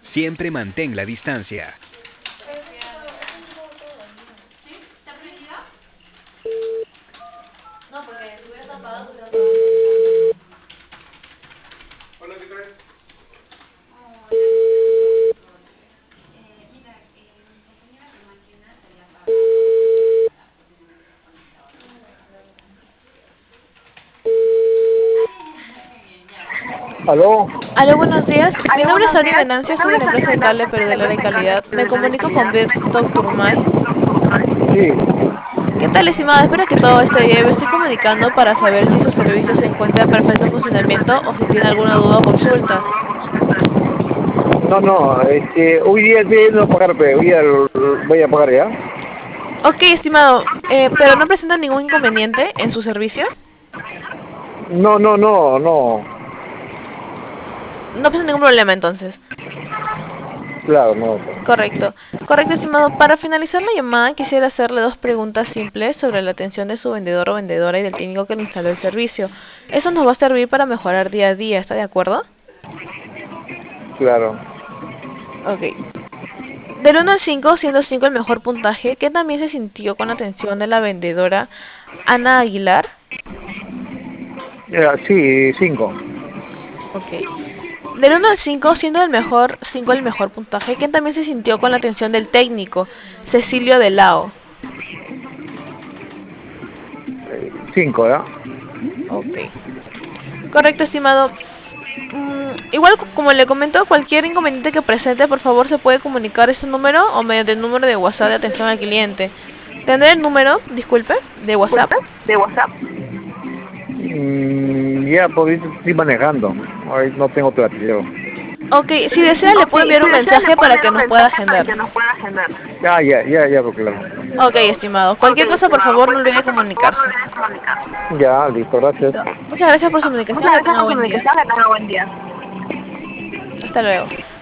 Siempre mantén la distancia. ¿Aló? Aló, buenos días. Mi Aló, nombre es buenos Ari días. Venancia, Mi soy de nombre la es Ari empresa de cable Venancio, soy de la perdedora de empresa de calidad. cable Me perdedora de comunico con calidad. Berto Turmay. Sí, ¿Qué tal, estimado? Espero que todo esté bien. Me estoy comunicando para saber si su servicio se encuentra en perfecto funcionamiento o si tiene alguna duda o consulta. no, no, hoy día estoy yendo a pagar, pero hoy día voy a pagar ya. Ok, estimado, pero no presenta ningún inconveniente en su servicio. No, no, no, no, No presenta ningún problema entonces. claro, no. Correcto. Correcto, estimado. Para finalizar la llamada, quisiera hacerle dos preguntas simples sobre la atención de su vendedor o vendedora y del técnico que le instaló el servicio. Eso nos va a servir para mejorar día a día, ¿está de acuerdo? Claro. Ok. Del 1 al 5, siendo 5 el mejor puntaje, ¿qué también se sintió con la atención de la vendedora Ana Aguilar? Ya, sí, 5. Ok. Del 1 al 5, siendo el mejor 5 el mejor puntaje, ¿qué también se sintió con la atención del técnico, Cecilio de Lao? 5, ¿ya? Ok. Correcto, estimado. Igual, como le comento, cualquier inconveniente que presente, por favor, se puede comunicar a este número o mediante el número de WhatsApp de atención al cliente. ¿Tendré el número, disculpe, de WhatsApp? Disculpe, de WhatsApp. Ya, pues estoy manejando. Hoy no tengo plata, yo. Ok, si desea, le Ok, puedo enviar si un desea le mensaje puedo para enviar que un nos pueda mensaje para que agendar. nos pueda agendar. Ya, pues claro. Ok, estimado. Ok, Cualquier cosa, por estimado. favor, no Cualquier olvide cosa, por favor, no comunicarse. olvides comunicarse. Ya, listo, gracias. Listo. Muchas gracias por su Muchas comunicación. Que gracias tenga por su buen día. comunicación, que tenga buen día. Hasta luego.